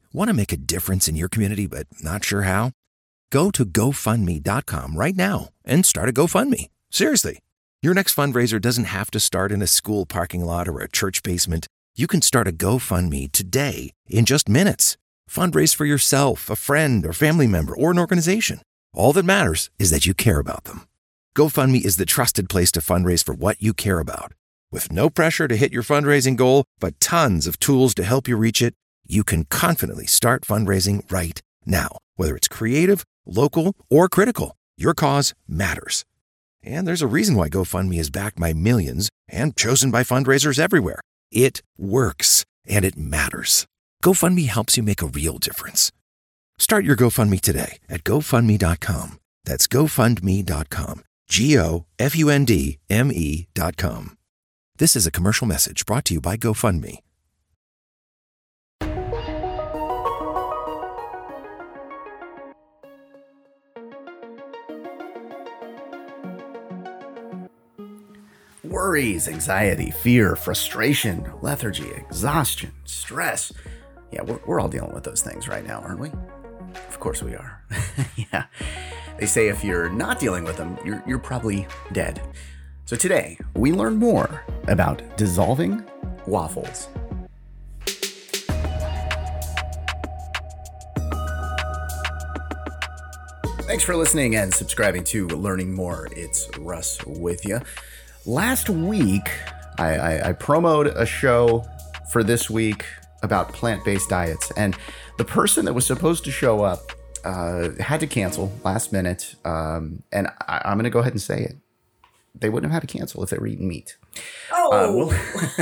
Want to make a difference in your community but not sure how? Go to GoFundMe.com right now and start a GoFundMe. Seriously. Your next fundraiser doesn't have to start in a school parking lot or a church basement. You can start a GoFundMe today in just minutes. Fundraise for yourself, a friend, or family member, or an organization. All that matters is that you care about them. GoFundMe is the trusted place to fundraise for what you care about. With no pressure to hit your fundraising goal, but tons of tools to help you reach it, you can confidently start fundraising right now. Whether it's creative, local, or critical, your cause matters. And there's a reason why GoFundMe is backed by millions and chosen by fundraisers everywhere. It works, and it matters. GoFundMe helps you make a real difference. Start your GoFundMe today at GoFundMe.com. That's GoFundMe.com. GoFundMe.com. This is a commercial message brought to you by GoFundMe. Worries, anxiety, fear, frustration, lethargy, exhaustion, stress. Yeah, we're all dealing with those things right now, aren't we? Of course we are. Yeah. They say if you're not dealing with them, you're probably dead. So today, we learn more about dissolving waffles. Thanks for listening and subscribing to Learning More. It's Russ with you. Last week, I promoted a show for this week about plant-based diets, and the person that was supposed to show up had to cancel last minute, and I'm going to go ahead and say it. They wouldn't have had to cancel if they were eating meat. We'll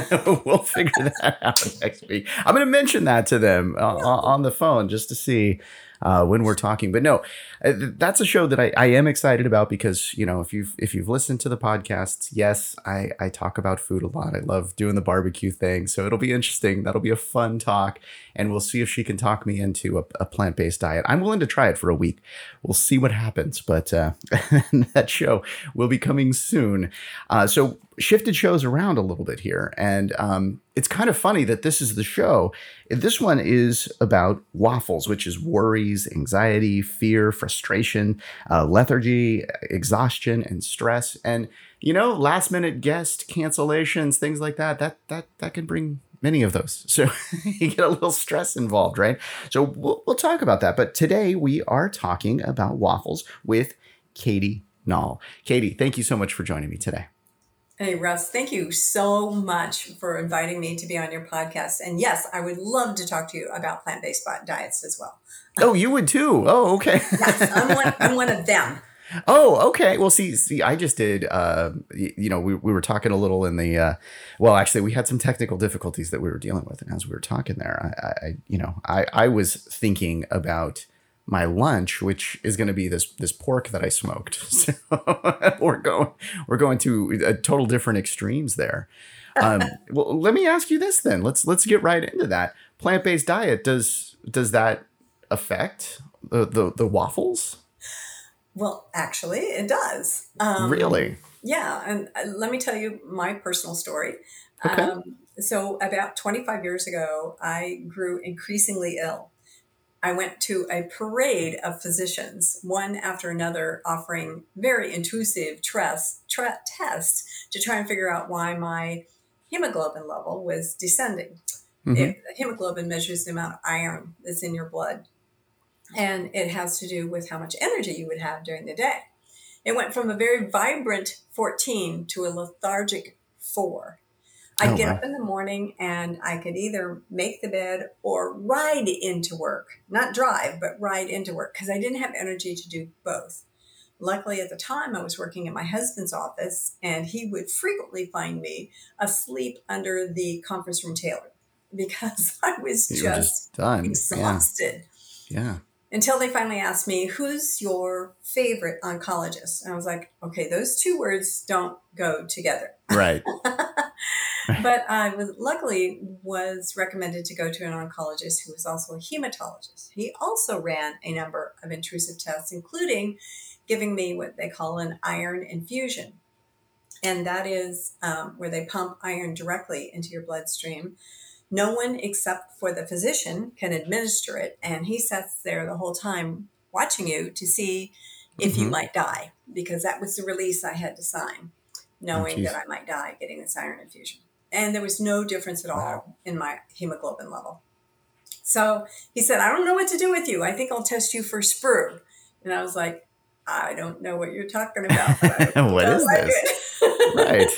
figure that out next week. I'm going to mention that to them on the phone just to see when we're talking. But no, that's a show that I am excited about because, you know, if you've listened to the podcasts, yes, I talk about food a lot. I love doing the barbecue thing. So it'll be interesting. That'll be a fun talk. And we'll see if she can talk me into a plant-based diet. I'm willing to try it for a week. We'll see what happens. But that show will be coming soon. So shifted shows around a little bit here. And it's kind of funny that this is the show. This one is about waffles, which is worries, anxiety, fear, frustration, lethargy, exhaustion, and stress. And, you know, last minute guest cancellations, things like that can bring many of those. So you get a little stress involved, right? So we'll talk about that. But today we are talking about waffles with Katie Nall. Katie, thank you so much for joining me today. Hey, Russ, thank you so much for inviting me to be on your podcast. And yes, I would love to talk to you about plant-based diets as well. Oh, you would too? Oh, okay. Yes, I'm one of them. Oh, okay. Well, see, I just did, we were talking a little in the, actually we had some technical difficulties that we were dealing with. And as we were talking there, I was thinking about my lunch, which is going to be this pork that I smoked. So we're going to total different extremes there. Well, let me ask you this then. Let's get right into that. Plant-based diet, does that affect the waffles? Well, actually, it does. Really? Yeah. And let me tell you my personal story. Okay. So about 25 years ago, I grew increasingly ill. I went to a parade of physicians, one after another, offering very intrusive tests to try and figure out why my hemoglobin level was descending. Mm-hmm. Hemoglobin measures the amount of iron that's in your blood. And it has to do with how much energy you would have during the day. It went from a very vibrant 14 to a lethargic 4. I'd get up in the morning and I could either make the bed or ride into work. Not drive, but ride into work because I didn't have energy to do both. Luckily, at the time, I was working at my husband's office and he would frequently find me asleep under the conference room table because I was just done. Exhausted. Yeah. Until they finally asked me, who's your favorite oncologist? And I was like, okay, those two words don't go together. Right. But I luckily was recommended to go to an oncologist who was also a hematologist. He also ran a number of intrusive tests, including giving me what they call an iron infusion. And that is where they pump iron directly into your bloodstream No one except for the physician can administer it. And he sits there the whole time watching you to see if you might die, because that was the release I had to sign, knowing that I might die getting this iron infusion. And there was no difference at all in my hemoglobin level. So he said, I don't know what to do with you. I think I'll test you for sprue. And I was like, I don't know what you're talking about. What is this? Right.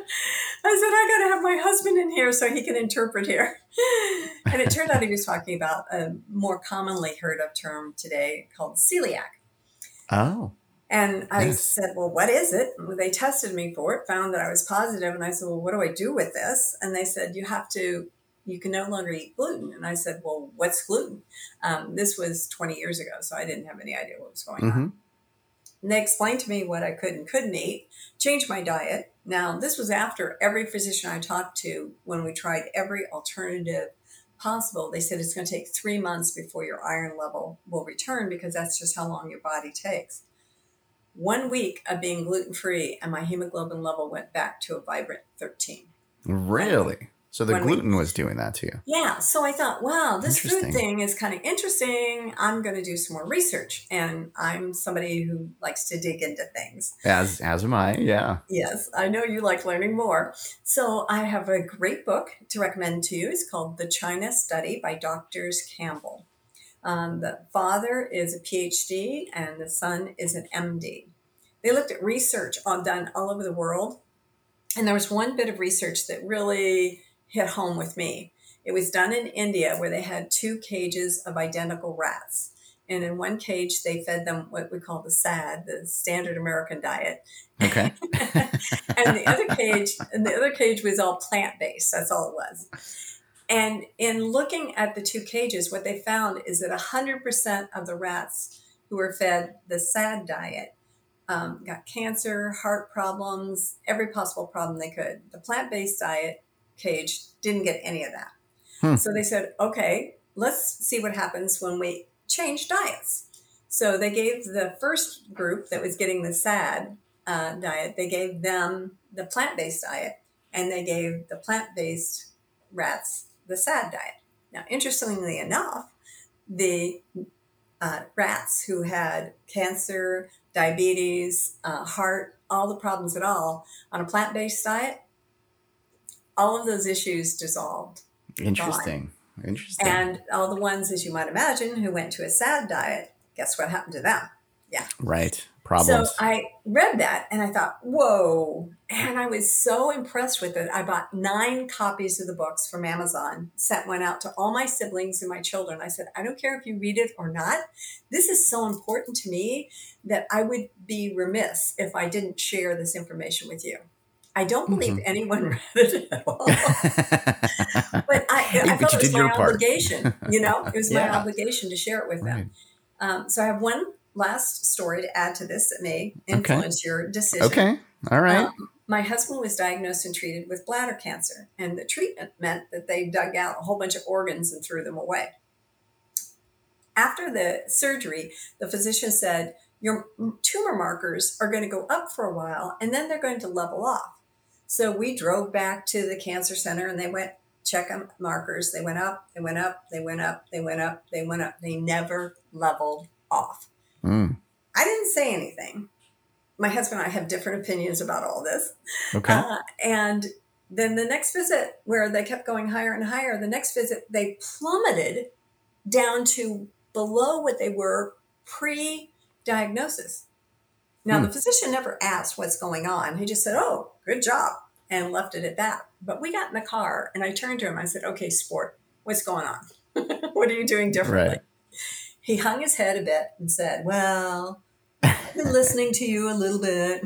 I said, I got to have my husband in here so he can interpret here. And it turned out he was talking about a more commonly heard of term today called celiac. Oh. And I said, well, what is it? Well, they tested me for it, found that I was positive. And I said, well, what do I do with this? And they said, you can no longer eat gluten. And I said, well, what's gluten? This was 20 years ago, so I didn't have any idea what was going on. And they explained to me what I could and couldn't eat, changed my diet. Now, this was after every physician I talked to, when we tried every alternative possible, they said it's going to take 3 months before your iron level will return, because that's just how long your body takes. 1 week of being gluten-free, and my hemoglobin level went back to a vibrant 13. Really? So the gluten was doing that to you? Yeah. So I thought, wow, this food thing is kind of interesting. I'm going to do some more research. And I'm somebody who likes to dig into things. As am I, yeah. Yes, I know you like learning more. So I have a great book to recommend to you. It's called The China Study by Drs. Campbell. The father is a PhD and the son is an MD. They looked at research done all over the world. And there was one bit of research that really hit home with me. It was done in India, where they had 2 cages of identical rats. And in one cage, they fed them what we call the SAD, the standard American diet. Okay. and the other cage was all plant-based. That's all it was. And in looking at the 2 cages, what they found is that 100% of the rats who were fed the SAD diet got cancer, heart problems, every possible problem they could. The plant-based diet cage didn't get any of that. So they said, okay, let's see what happens when we change diets. So they gave the first group that was getting the SAD diet, they gave them the plant-based diet, and they gave the plant-based rats the SAD diet. Now, interestingly enough, the rats who had cancer, diabetes, heart, all the problems at all, on a plant-based diet, all of those issues dissolved. Interesting. And all the ones, as you might imagine, who went to a SAD diet, guess what happened to them? Yeah. Right. Problems. So I read that and I thought, whoa. And I was so impressed with it. I bought 9 copies of the books from Amazon, sent one out to all my siblings and my children. I said, I don't care if you read it or not. This is so important to me that I would be remiss if I didn't share this information with you. I don't believe anyone read it at all. But I felt it was my obligation. It was my obligation to share it with them. So I have one last story to add to this that may influence your decision. Okay. All right. My husband was diagnosed and treated with bladder cancer. And the treatment meant that they dug out a whole bunch of organs and threw them away. After the surgery, the physician said, your tumor markers are going to go up for a while, and then they're going to level off. So we drove back to the cancer center and they went check markers. They went up, they went up, they went up, they went up, they went up. They never leveled off. I didn't say anything. My husband and I have different opinions about all this. Okay. And then the next visit, where they kept going higher and higher, the next visit, they plummeted down to below what they were pre-diagnosis. Now, the physician never asked what's going on. He just said, oh, good job, and left it at that. But we got in the car, and I turned to him. I said, okay, sport, what's going on? What are you doing differently? Right. He hung his head a bit and said, well, I've been listening to you a little bit.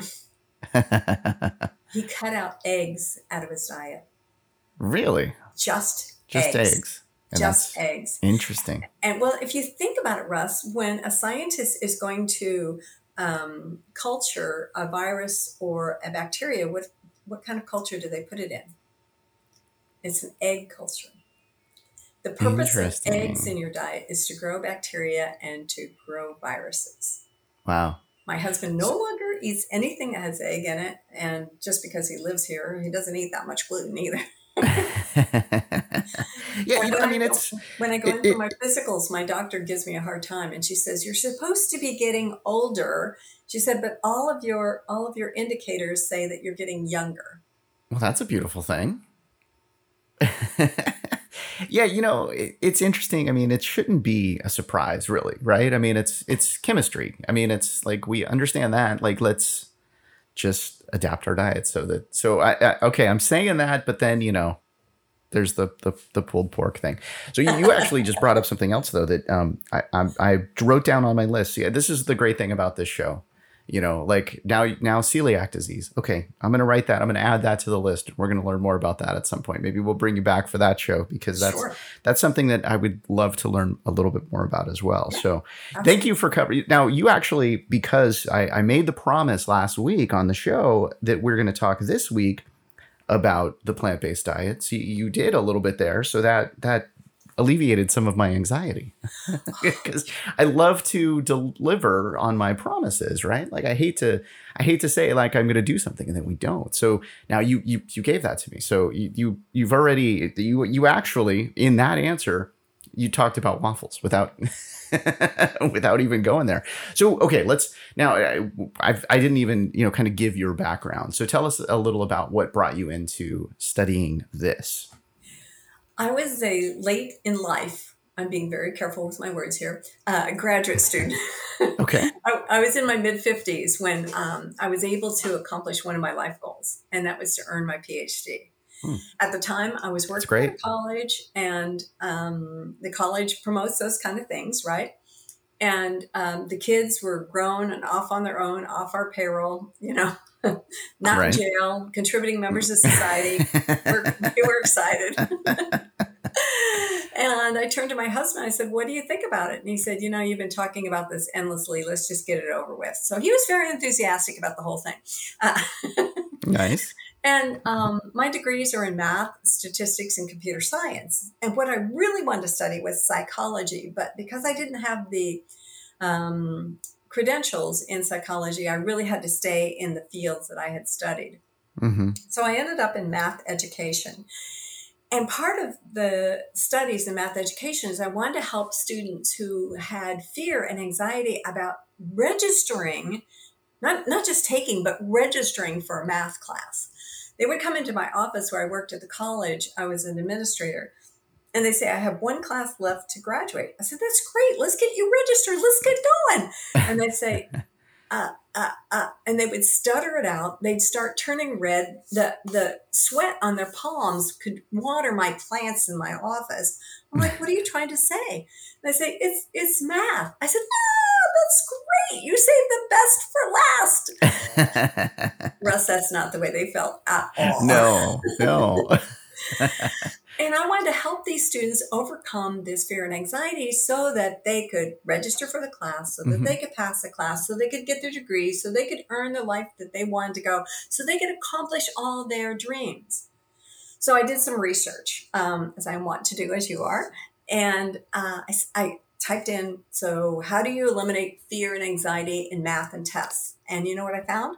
He cut out eggs out of his diet. Really? Just eggs. Just eggs. Interesting. And well, if you think about it, Russ, when a scientist is going to culture a virus or a bacteria, what kind of culture do they put it in? It's an egg culture. The purpose of eggs in your diet is to grow bacteria and to grow viruses. Wow. My husband no longer eats anything that has egg in it. And just because he lives here, he doesn't eat that much gluten either. Yeah, When I mean, it's when I go it, in for it my physicals, my doctor gives me a hard time, and she says, "You're supposed to be getting older." She said, "But all of your indicators say that you're getting younger." well, that's a beautiful thing. Yeah, it's interesting. I mean, it shouldn't be a surprise, really, right? I mean, it's chemistry. I mean, it's like we understand that. Like, let's just adapt our diet okay, I'm saying that, but then there's the pulled pork thing. So you actually just brought up something else though that I wrote down on my list. Yeah, this is the great thing about this show. Like now celiac disease. Okay, I'm gonna write that. I'm gonna add that to the list. We're gonna learn more about that at some point. Maybe we'll bring you back for that show because Sure. that's something that I would love to learn a little bit more about as well. Yeah, So absolutely. thank you for covering. Now you actually, because I made the promise last week on the show that we're gonna talk this week about the plant-based diets. You did a little bit there, so that alleviated some of my anxiety because I love to deliver on my promises, right? Like I hate to say like I'm going to do something and then we don't. So now you gave that to me. So you've already you actually in that answer you talked about waffles without without even going there. So okay, let's now. I didn't even kind of give your background. So tell us a little about what brought you into studying this. I was a late in life, I'm being very careful with my words here, graduate student. Okay. I was in my mid 50s when I was able to accomplish one of my life goals, and that was to earn my PhD. At the time, I was working at a college, and the college promotes those kind of things, right? And the kids were grown and off on their own, off our payroll, not in jail, contributing members of society. They were excited. And I turned to my husband. I said, "What do you think about it?" And he said, "You've been talking about this endlessly. Let's just get it over with." So he was very enthusiastic about the whole thing. Nice. And my degrees are in math, statistics, and computer science. And what I really wanted to study was psychology. But because I didn't have the credentials in psychology, I really had to stay in the fields that I had studied. Mm-hmm. So I ended up in math education. And part of the studies in math education is I wanted to help students who had fear and anxiety about registering, not just taking, but registering for a math class. They would come into my office where I worked at the college. I was an administrator. And they say, "I have one class left to graduate." I said, "That's great. Let's get you registered. Let's get going." And they'd say, and they would stutter it out. They'd start turning red. The sweat on their palms could water my plants in my office. I'm like, "What are you trying to say?" And they say, it's math. I said, "That's great. You saved the best for last." Russ, that's not the way they felt at all. No. And I wanted to help these students overcome this fear and anxiety so that they could register for the class, so that they could pass the class, so they could get their degree, so they could earn the life that they wanted to go, so they could accomplish all their dreams. So I did some research, as I want to do, as you are. And I typed in, so how do you eliminate fear and anxiety in math and tests? And you know what I found?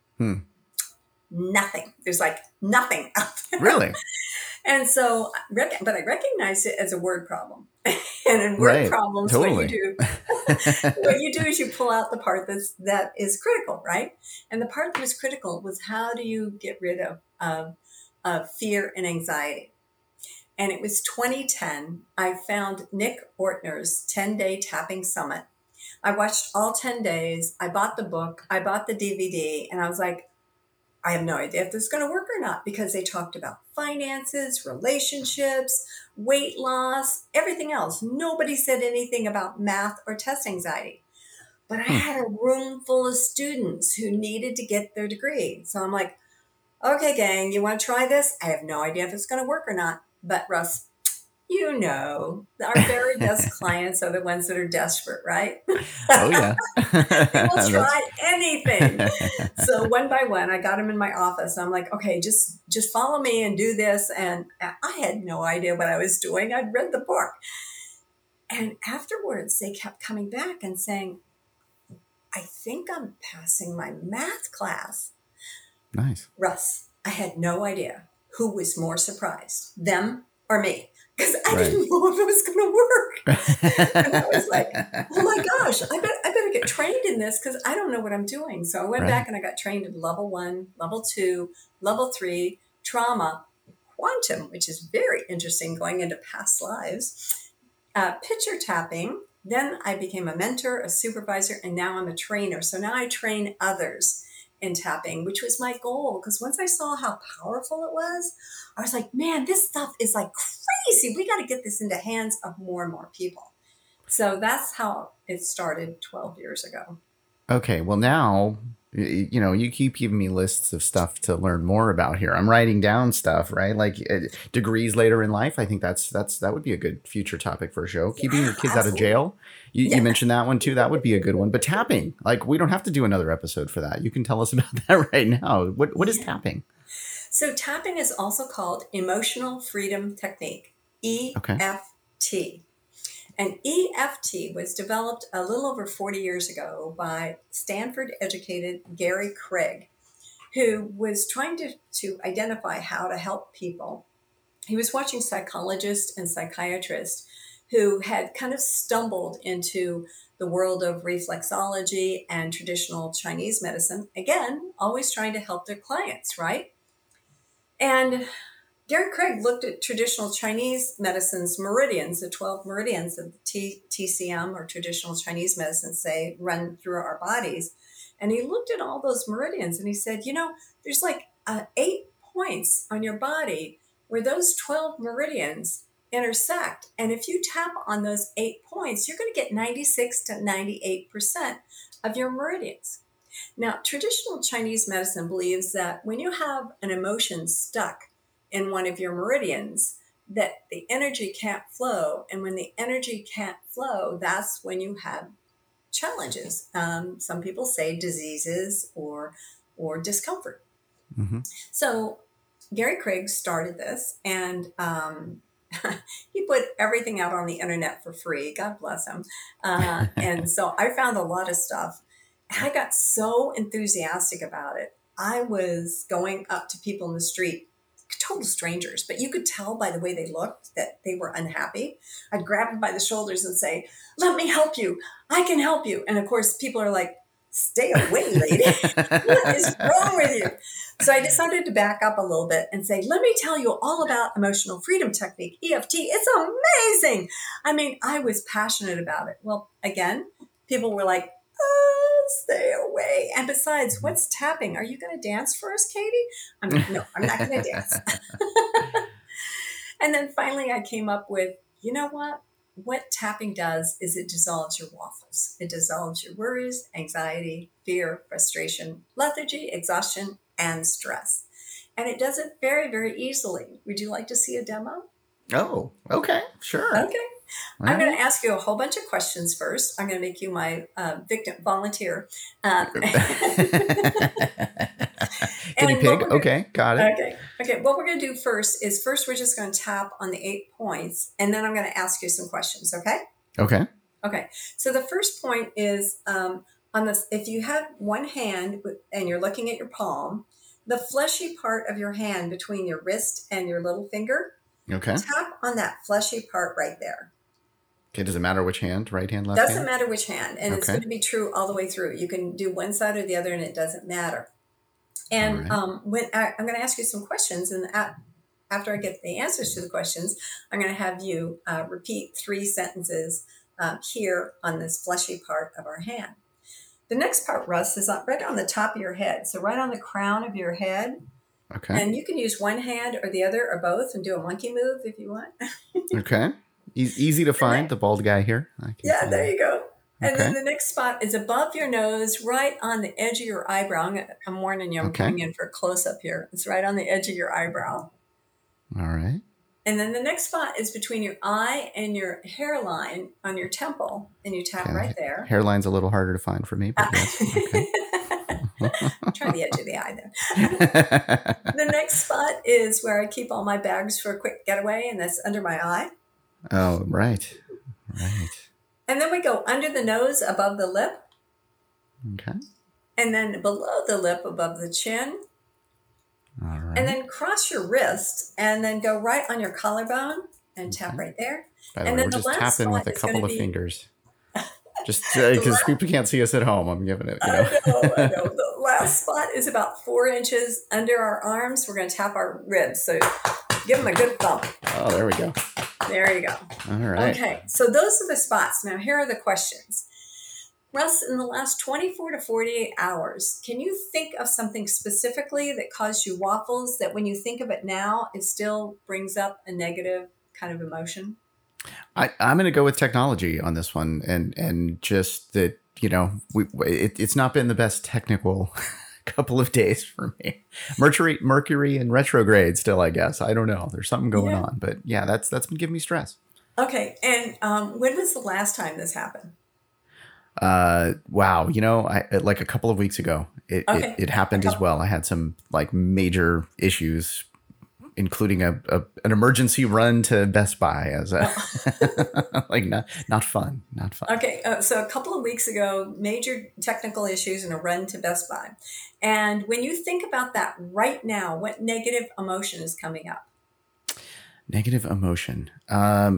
Nothing. There's like nothing out there. Really? And so, but I recognized it as a word problem. And in word problems, totally. what you do is you pull out the part that is critical, right? And the part that was critical was how do you get rid of fear and anxiety? And it was 2010. I found Nick Ortner's 10-Day Tapping Summit. I watched all 10 days. I bought the book. I bought the DVD. And I was like, I have no idea if this is going to work or not, because they talked about finances, relationships, weight loss, everything else. Nobody said anything about math or test anxiety. But I had a room full of students who needed to get their degree. So I'm like, "Okay, gang, you want to try this?" I have no idea if it's going to work or not. But Russ, our very best clients are the ones that are desperate, right? Oh, yeah. They will try anything. So one by one, I got them in my office. I'm like, "Okay, just follow me and do this." And I had no idea what I was doing. I'd read the book. And afterwards, they kept coming back and saying, "I think I'm passing my math class." Nice. Russ, I had no idea who was more surprised, them or me. Because I didn't know if it was going to work. And I was like, oh my gosh, I better get trained in this because I don't know what I'm doing. So I went back and I got trained in level 1, level 2, level 3, trauma, quantum, which is very interesting going into past lives, picture tapping. Then I became a mentor, a supervisor, and now I'm a trainer. So now I train others in tapping, which was my goal. Because once I saw how powerful it was, I was like, man, this stuff is like crazy. We got to get this into hands of more and more people. So that's how it started 12 years ago. Okay. Well, now, you keep giving me lists of stuff to learn more about here. I'm writing down stuff, right? Like degrees later in life. I think that would be a good future topic for a show. Keeping your kids out of jail. You mentioned that one too. That would be a good one. But tapping, like we don't have to do another episode for that. You can tell us about that right now. What is tapping? So tapping is also called Emotional Freedom Technique, EFT. And EFT was developed a little over 40 years ago by Stanford-educated Gary Craig, who was trying to identify how to help people. He was watching psychologists and psychiatrists who had kind of stumbled into the world of reflexology and traditional Chinese medicine. Again, always trying to help their clients, right? And Gary Craig looked at traditional Chinese medicine's meridians, the 12 meridians of the TCM or traditional Chinese medicine say run through our bodies. And he looked at all those meridians and he said, there's like 8 points on your body where those 12 meridians intersect. And if you tap on those 8 points, you're going to get 96 to 98% of your meridians. Now, traditional Chinese medicine believes that when you have an emotion stuck in one of your meridians, that the energy can't flow. And when the energy can't flow, that's when you have challenges. Some people say diseases or discomfort. Mm-hmm. So Gary Craig started this and he put everything out on the internet for free. God bless him. And so I found a lot of stuff. And I got so enthusiastic about it. I was going up to people in the street, total strangers, but you could tell by the way they looked that they were unhappy. I'd grab them by the shoulders and say, let me help you. I can help you. And of course, people are like, stay away, lady. What is wrong with you? So I decided to back up a little bit and say, let me tell you all about Emotional Freedom Technique, EFT. It's amazing. I mean, I was passionate about it. Well, again, people were like, stay away. And besides, what's tapping? Are you going to dance for us, Katie? I'm like, no, I'm not going to dance. And then finally I came up with, you know what? What tapping does is it dissolves your waffles. It dissolves your worries, anxiety, fear, frustration, lethargy, exhaustion, and stress. And it does it very, very easily. Would you like to see a demo? Oh, okay. Sure. Okay. I'm going to ask you a whole bunch of questions first. I'm going to make you my victim volunteer. Guinea pig. Okay, got it. Okay. What we're going to do first we're just going to tap on the 8 points, and then I'm going to ask you some questions. Okay. Okay. So the first point is on this. If you have one hand and you're looking at your palm, the fleshy part of your hand between your wrist and your little finger. Okay. Tap on that fleshy part right there. Okay, does it matter which hand? Right hand, left hand? Doesn't matter which hand. And it's going to be true all the way through. You can do one side or the other and it doesn't matter. And when I'm going to ask you some questions, and after I get the answers to the questions, I'm going to have you repeat 3 sentences here on this fleshy part of our hand. The next part, Russ, is right on the top of your head. So right on the crown of your head. Okay. And you can use one hand or the other or both and do a monkey move if you want. Okay. Easy to find, the bald guy here. Yeah, there you go. And then the next spot is above your nose, right on the edge of your eyebrow. I'm warning you, I'm going in for a close-up here. It's right on the edge of your eyebrow. All right. And then the next spot is between your eye and your hairline on your temple. And you tap right there. Hairline's a little harder to find for me, but yes. Okay. Try the edge of the eye there. The next spot is where I keep all my bags for a quick getaway, and that's under my eye. Oh, right. And then we go under the nose, above the lip. Okay. And then below the lip, above the chin. All right. And then cross your wrist and then go right on your collarbone. and tap right there. By the And way, then we're the just last tapping with spot a is going couple to of be. fingers. Just because people can't see us at home, I'm giving it, I know. The last spot is about 4 inches under our arms. We're going to tap our ribs. So give them a good thump. Oh, there we go. There you go. All right. Okay, so those are the spots. Now, here are the questions. Russ, in the last 24 to 48 hours, can you think of something specifically that caused you waffles that when you think of it now, it still brings up a negative kind of emotion? I'm going to go with technology on this one, and just that, it's not been the best technical couple of days for me. Mercury in retrograde still, I guess. I don't know. There's something going on, but yeah, that's been giving me stress. Okay, and when was the last time this happened? Wow. Like a couple of weeks ago, it happened as well. I had some like major issues, including an emergency run to Best Buy as a like not fun. Okay, so a couple of weeks ago, major technical issues and a run to Best Buy. And when you think about that right now, what negative emotion is coming up? Negative emotion. I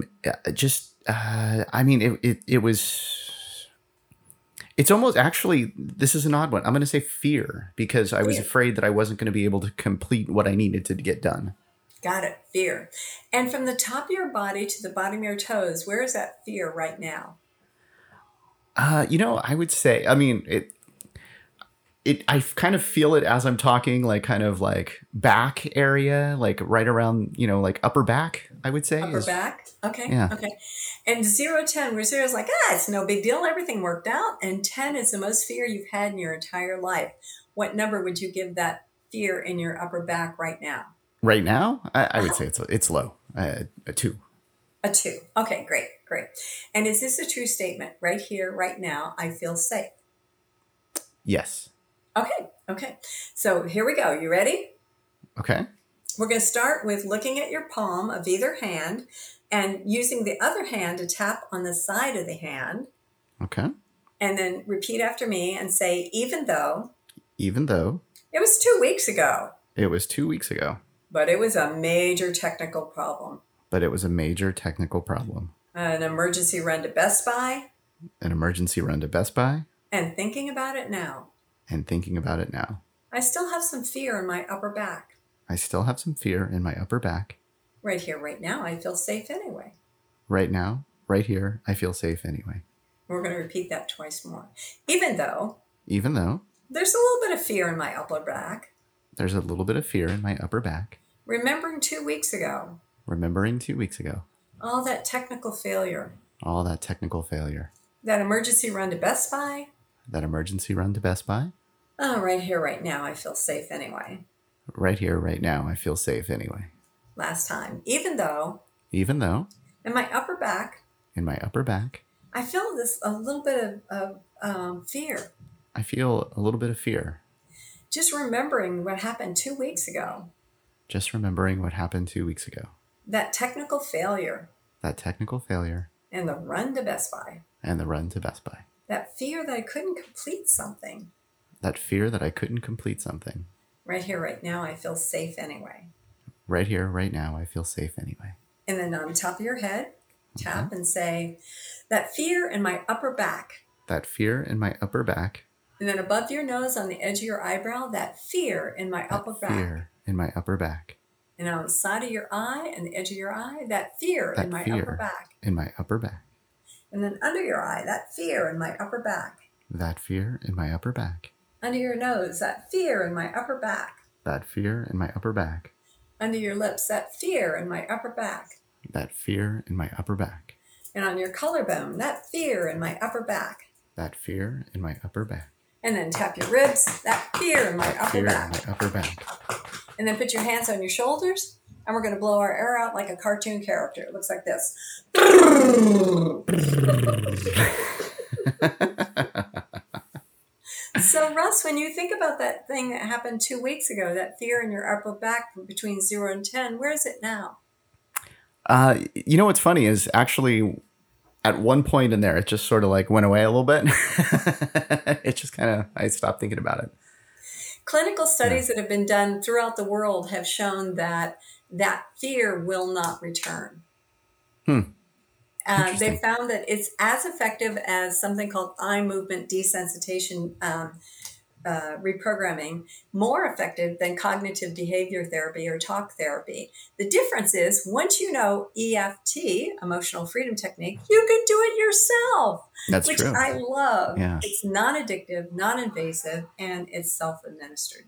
mean, it was. It's almost, actually, this is an odd one. I'm going to say fear, because I was afraid that I wasn't going to be able to complete what I needed to get done. Got it. Fear. And from the top of your body to the bottom of your toes, where is that fear right now? I would say, I mean, I kind of feel it as I'm talking, like kind of like back area, like right around, like upper back, I would say. Upper back? Okay. Yeah. Okay. And 0 to 10, where 0 is like, it's no big deal. Everything worked out. And 10 is the most fear you've had in your entire life. What number would you give that fear in your upper back right now? Right now, I would say it's low, a 2. A 2. Okay, great. And is this a true statement? Right here, right now, I feel safe. Yes. Okay. So here we go. You ready? Okay. We're going to start with looking at your palm of either hand and using the other hand to tap on the side of the hand. Okay. And then repeat after me and say, even though. Even though. It was 2 weeks ago. It was 2 weeks ago. But it was a major technical problem. But it was a major technical problem. An emergency run to Best Buy. An emergency run to Best Buy. And thinking about it now. And thinking about it now. I still have some fear in my upper back. I still have some fear in my upper back. Right here, right now, I feel safe anyway. Right now, right here, I feel safe anyway. We're going to repeat that twice more. Even though. There's a little bit of fear in my upper back. There's a little bit of fear in my upper back. Remembering 2 weeks ago. All that technical failure. That emergency run to Best Buy. Oh, right here, right now, I feel safe anyway. Right here, right now, I feel safe anyway. Last time. Even though. In my upper back. I feel a little bit of fear. I feel a little bit of fear. Just remembering what happened 2 weeks ago. That technical failure. And the run to Best Buy. That fear that I couldn't complete something. Right here, right now, I feel safe anyway. And then on top of your head, tap and say, that fear in my upper back. And then above your nose on the edge of your eyebrow, that fear in my upper back. And on the side of your eye and the edge of your eye, that fear in my upper back. And then under your eye, that fear in my upper back. Under your nose, that fear in my upper back. Under your lips, that fear in my upper back. And on your collarbone, that fear in my upper back. And then tap your ribs, that fear in my upper back. And then put your hands on your shoulders, and we're going to blow our air out like a cartoon character. It looks like this. So, Russ, when you think about that thing that happened 2 weeks ago, that fear in your upper back between 0 and 10, where is it now? What's funny is actually at one point in there, it just sort of like went away a little bit. It just kind of, I stopped thinking about it. Clinical studies that have been done throughout the world have shown that fear will not return. They found that it's as effective as something called eye movement desensitization reprogramming, more effective than cognitive behavior therapy or talk therapy. The difference is once you know EFT, emotional freedom technique, you can do it yourself. That's which true. I love. Yeah. It's non-addictive, non-invasive, and it's self-administered.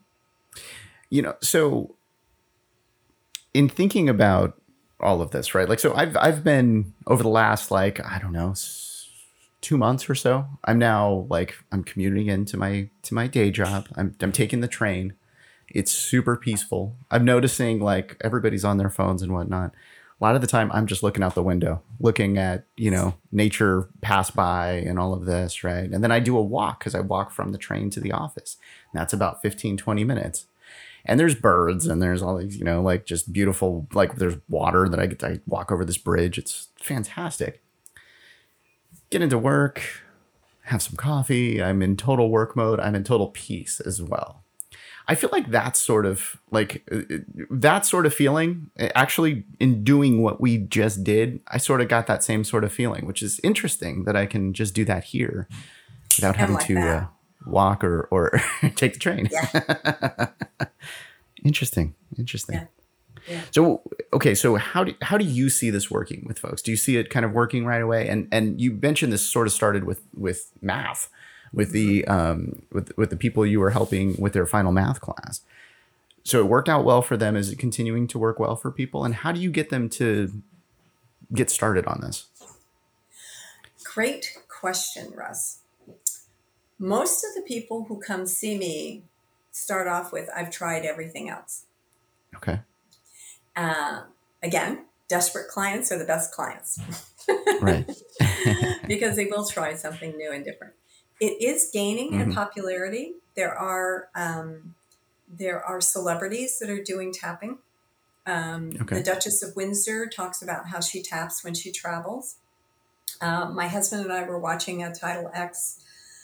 So in thinking about all of this, right? Like, so I've been over the last, like, I don't know, 2 months or so. I'm now I'm commuting into my day job. I'm taking the train. It's super peaceful. I'm noticing like everybody's on their phones and whatnot. A lot of the time I'm just looking out the window, looking at, nature pass by and all of this, right? And then I do a walk because I walk from the train to the office. And that's about 15, 20 minutes. And there's birds and there's all these, just beautiful, there's water that I walk over this bridge. It's fantastic. Get into work, have some coffee. I'm in total work mode. I'm in total peace as well. I feel like that sort of feeling, actually in doing what we just did, I sort of got that same sort of feeling, which is interesting that I can just do that here without having to walk or take the train. Yeah. Interesting. Yeah. Yeah. So, okay. So how do you see this working with folks? Do you see it kind of working right away? And you mentioned this sort of started with math, with the with the people you were helping with their final math class. So it worked out well for them. Is it continuing to work well for people? And how do you get them to get started on this? Great question, Russ. Most of the people who come see me start off with, I've tried everything else. Okay. Again, desperate clients are the best clients. Right. Because they will try something new and different. It is gaining in popularity. There are celebrities that are doing tapping. The Duchess of Windsor talks about how she taps when she travels. My husband and I were watching a Tidal X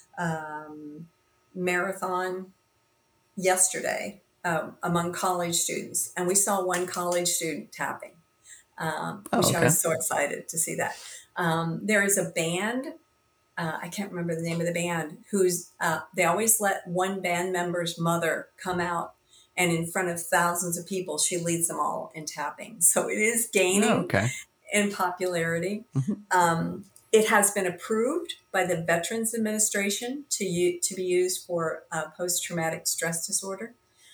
marathon yesterday among college students, and we saw one college student tapping, which I was so excited to see that. There is a band, I can't remember the name of the band, who's they always let one band member's mother come out, and in front of thousands of people, she leads them all in tapping. So it is gaining in popularity. It has been approved by the Veterans Administration to be used for post-traumatic stress disorder.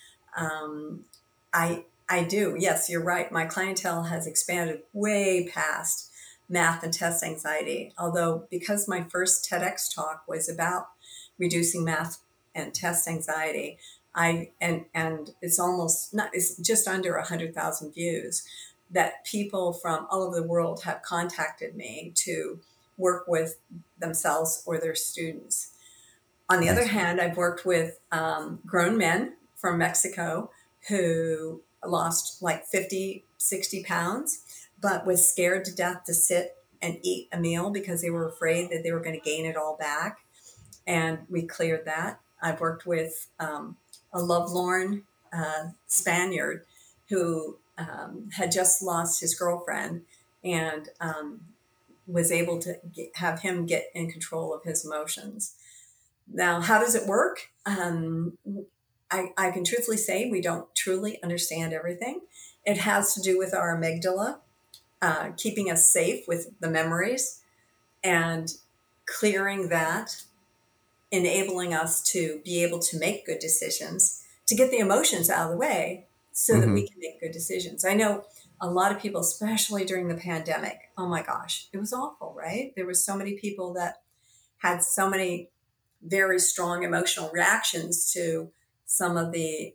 I do. Yes, you're right. My clientele has expanded way past math and test anxiety. Although because my first TEDx talk was about reducing math and test anxiety, and it's just under 100,000 views, that people from all over the world have contacted me to work with themselves or their students. On the other hand, I've worked with grown men from Mexico who lost like 50, 60 pounds, but was scared to death to sit and eat a meal because they were afraid that they were going to gain it all back. And we cleared that. I've worked with a lovelorn Spaniard who had just lost his girlfriend and was able to have him get in control of his emotions. Now, how does it work? I can truthfully say we don't truly understand everything. It has to do with our amygdala, keeping us safe with the memories and clearing that, enabling us to be able to make good decisions, to get the emotions out of the way so that we can make good decisions. I know a lot of people, especially during the pandemic, oh my gosh, it was awful, right? There were so many people that had so many very strong emotional reactions to some of the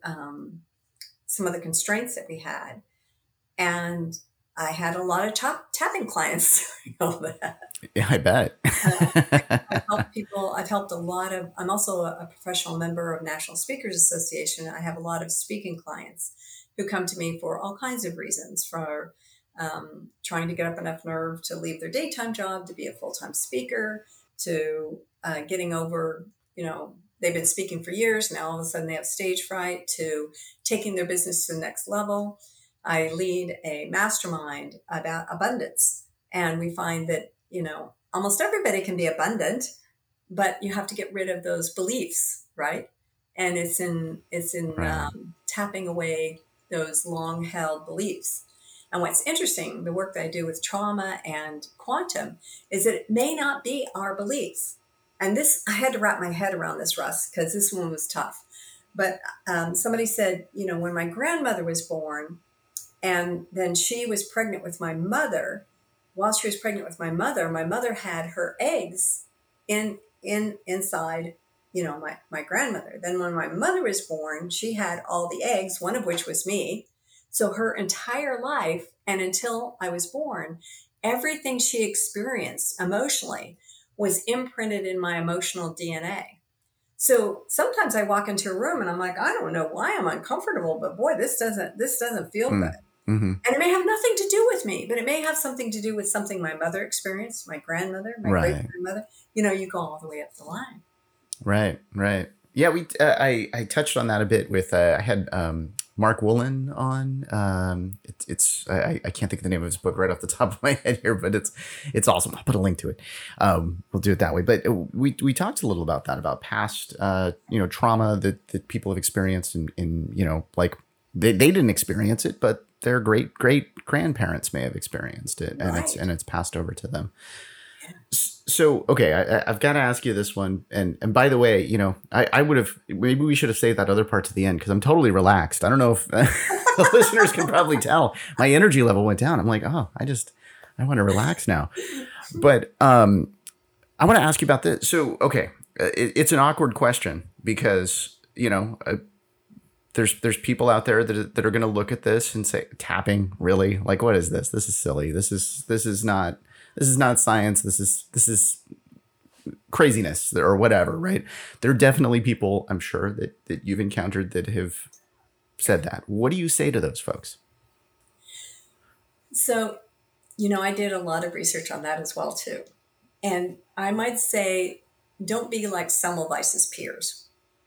constraints that we had. And I had a lot of tapping clients during all that. Yeah, I bet. I've helped people. I've helped a lot of, I'm also a professional member of National Speakers Association. I have a lot of speaking clients who come to me for all kinds of reasons, for trying to get up enough nerve to leave their daytime job, to be a full-time speaker, to getting over, they've been speaking for years. Now all of a sudden they have stage fright, to taking their business to the next level. I lead a mastermind about abundance And we find that, almost everybody can be abundant, but you have to get rid of those beliefs, right? And it's in Right. tapping away those long held beliefs. And what's interesting, the work that I do with trauma and quantum, is that it may not be our beliefs. And this, I had to wrap my head around this, Russ, because this one was tough. But somebody said, when my grandmother was born, and then she was pregnant with my mother, while she was pregnant with my mother had her eggs inside, my grandmother. Then when my mother was born, she had all the eggs, one of which was me. So her entire life, and until I was born, everything she experienced emotionally was imprinted in my emotional DNA. So sometimes I walk into a room and I'm like, I don't know why I'm uncomfortable, but boy, this doesn't feel good. Mm-hmm. And it may have nothing to do with me, but it may have something to do with something my mother experienced, my grandmother, my Right. great grandmother. You go all the way up the line. Right. Yeah, I touched on that a bit with I had Mark Woolen on. I can't think of the name of his book right off the top of my head here, but it's awesome. I'll put a link to it. We'll do it that way. But we talked a little about that, about past trauma that people have experienced, in like they didn't experience it, but their great grandparents may have experienced it, Right. and it's passed over to them. So, okay, I've got to ask you this one. And by the way, I would have, maybe we should have saved that other part to the end, because I'm totally relaxed. I don't know if the listeners can probably tell my energy level went down. I'm like, oh, I want to relax now. But I want to ask you about this. So, okay, it's an awkward question because, there's people out there that are going to look at this and say, tapping, really? Like, what is this? This is silly. This is not science. This is craziness or whatever, right? There are definitely people, I'm sure, that you've encountered that have said that. What do you say to those folks? So, I did a lot of research on that as well, too. And I might say, don't be like Semmelweis's peers.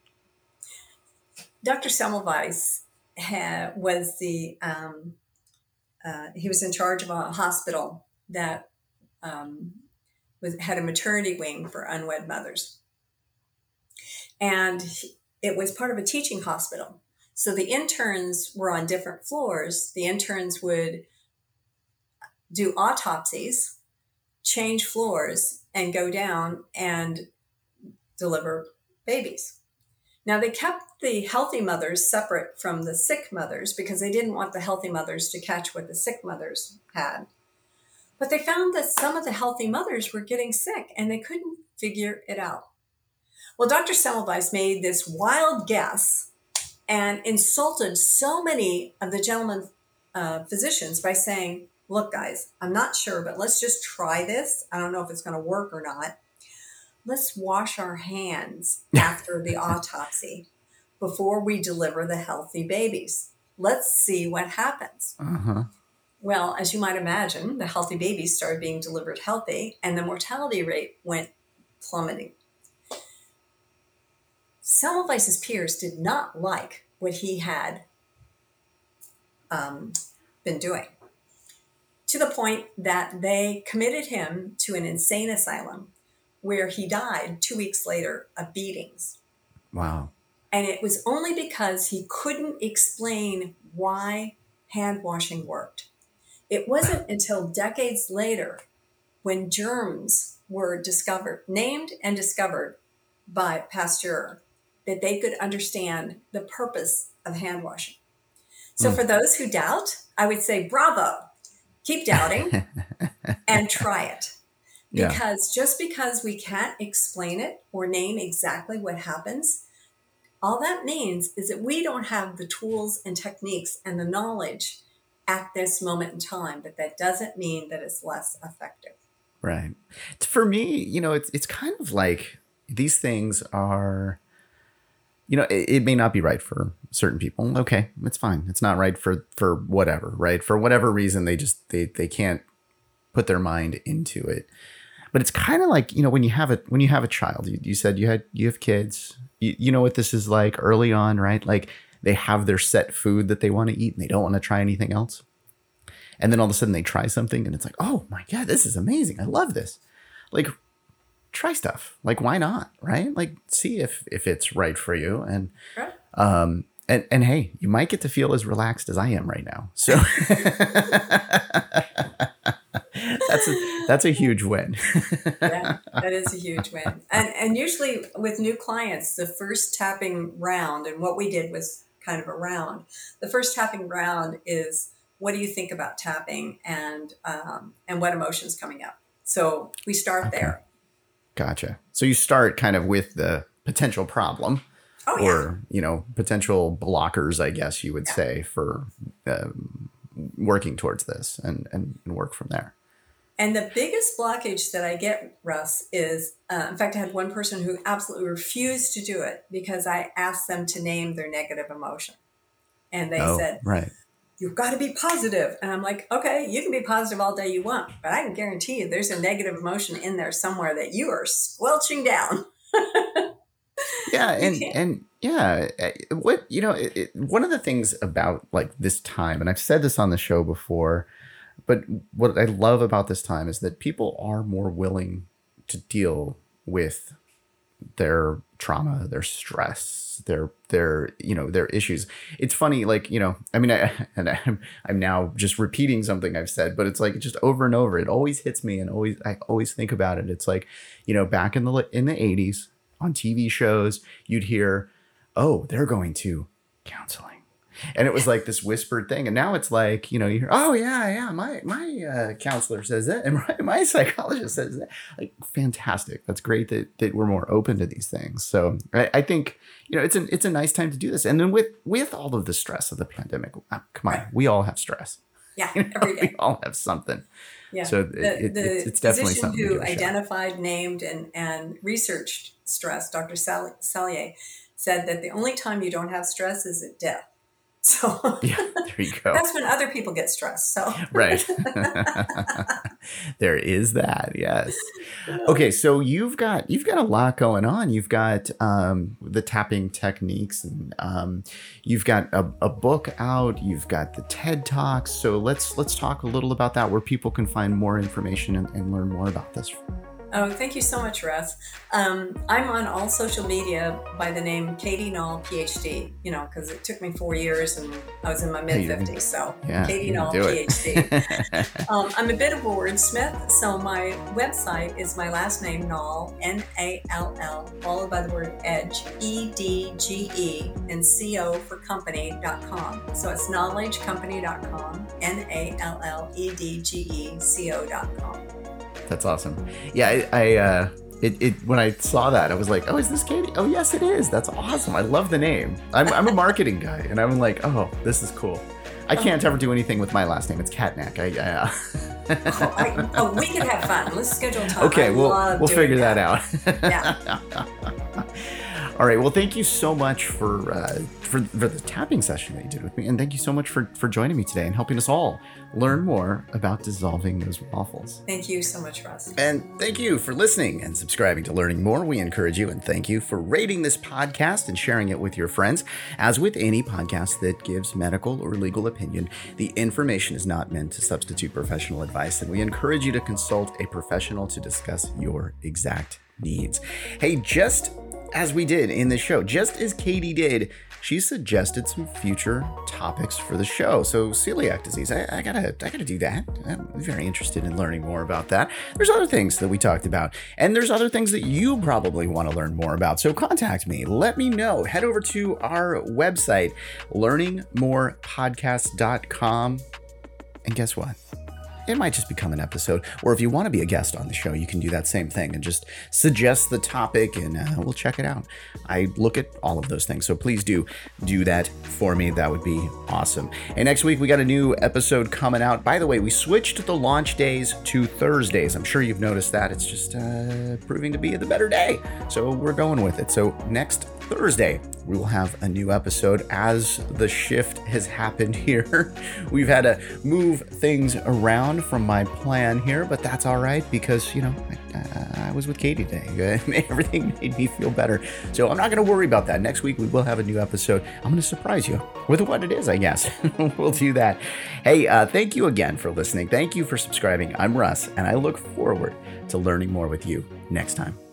Dr. Semmelweis was he was in charge of a hospital that had a maternity wing for unwed mothers. And it was part of a teaching hospital. So the interns were on different floors. The interns would do autopsies, change floors, and go down and deliver babies. Now, they kept the healthy mothers separate from the sick mothers because they didn't want the healthy mothers to catch what the sick mothers had. But they found that some of the healthy mothers were getting sick and they couldn't figure it out. Well, Dr. Semmelweis made this wild guess and insulted so many of the gentlemen physicians by saying, look, guys, I'm not sure, but let's just try this. I don't know if it's going to work or not. Let's wash our hands after the autopsy before we deliver the healthy babies. Let's see what happens. Uh-huh. Well, as you might imagine, the healthy babies started being delivered healthy and the mortality rate went plummeting. Semmelweis's peers did not like what he had been doing, to the point that they committed him to an insane asylum where he died 2 weeks later of beatings. Wow. And it was only because he couldn't explain why hand washing worked. It wasn't until decades later, when germs were named and discovered by Pasteur, that they could understand the purpose of hand washing. So for those who doubt, I would say, bravo, keep doubting and try it. Because just because we can't explain it or name exactly what happens, all that means is that we don't have the tools and techniques and the knowledge at this moment in time, but that doesn't mean that it's less effective. Right. For me, it's kind of like these things are, it may not be right for certain people. Okay, it's fine. It's not right for whatever, right? For whatever reason, they can't put their mind into it. But it's kind of like, when you have a child, you said you have kids, you know what this is like early on, right? Like they have their set food that they want to eat and they don't want to try anything else. And then all of a sudden they try something and it's like, oh my God, this is amazing. I love this. Like, try stuff. Like, why not? Right? Like, see if it's right for you. And, and hey, you might get to feel as relaxed as I am right now. So that's a huge win. Yeah, that is a huge win. And usually with new clients, the first tapping round, and what we did was kind of a round. The first tapping round is, what do you think about tapping, and what emotion's coming up? So we start there. Gotcha. So you start kind of with the potential problem, or, potential blockers, I guess you would say, for working towards this and work from there. And the biggest blockage that I get, Russ, is, in fact, I had one person who absolutely refused to do it because I asked them to name their negative emotion. And they said, right, you've got to be positive. And I'm like, okay, you can be positive all day you want, but I can guarantee you there's a negative emotion in there somewhere that you are squelching down. Yeah. And yeah, one of the things about like this time, and I've said this on the show before, but what I love about this time is that people are more willing to deal with their trauma, their stress, their issues. It's funny, like, I'm now just repeating something I've said, but it's like just over and over. It always hits me, and I always think about it. It's like, back in the 80s on TV shows, you'd hear, oh, they're going to counseling. And it was like this whispered thing. And now it's like, you hear, oh, yeah, my counselor says that. And my psychologist says that. Like, fantastic. That's great that we're more open to these things. So I think, it's a nice time to do this. And then with all of the stress of the pandemic, come on, we all have stress. Yeah, every day. We all have something. Yeah. So it's definitely something who to give a shot. identified, named, and researched stress, Dr. Sallier, said that the only time you don't have stress is at death. So yeah, there you go. That's when other people get stressed. So right. There is that. Yes. Okay. So you've got a lot going on. You've got the tapping techniques, and you've got a book out. You've got the TED Talks. So let's talk a little about that, where people can find more information and learn more about this. Oh, thank you so much, Russ. I'm on all social media by the name Katie Nall, PhD, because it took me 4 years and I was in my mid-50s. So Katie Nall, PhD. I'm a bit of a wordsmith. So my website is my last name, Nall, Nall, followed by the word edge, EDGE, and CO for company.com. So it's knowledgecompany.com, NALLEDGECO.com. That's awesome. Yeah, I when I saw that, I was like, oh, is this Katie? Oh, yes, it is. That's awesome. I love the name. I'm a marketing guy, and I'm like, oh, this is cool. I can't ever do anything with my last name. It's Katnack. We can have fun. Let's schedule time. Okay, we'll figure that out. Yeah. All right. Well, thank you so much for the tapping session that you did with me, and thank you so much for joining me today and helping us all learn more about dissolving those waffles. Thank you so much, Russ. And thank you for listening and subscribing to Learning More. We encourage you, and thank you for rating this podcast and sharing it with your friends. As with any podcast that gives medical or legal opinion, the information is not meant to substitute professional advice, and we encourage you to consult a professional to discuss your exact needs. Hey, just as we did in the show, just as Katie did, she suggested some future topics for the show. So celiac disease, I gotta do that. I'm very interested in learning more about that. There's other things that we talked about, and there's other things that you probably want to learn more about. So contact me, let me know. Head over to our website, learningmorepodcast.com, and guess what? It might just become an episode. Or if you want to be a guest on the show, you can do that same thing and just suggest the topic, and we'll check it out. I look at all of those things. So please do that for me. That would be awesome. And next week, we got a new episode coming out. By the way, we switched the launch days to Thursdays. I'm sure you've noticed that. It's just proving to be the better day. So we're going with it. So next Thursday, we will have a new episode. As the shift has happened here, we've had to move things around from my plan here, but that's all right because, I was with Katie today. Everything made me feel better. So I'm not going to worry about that. Next week, we will have a new episode. I'm going to surprise you with what it is, I guess. We'll do that. Hey, thank you again for listening. Thank you for subscribing. I'm Russ, and I look forward to learning more with you next time.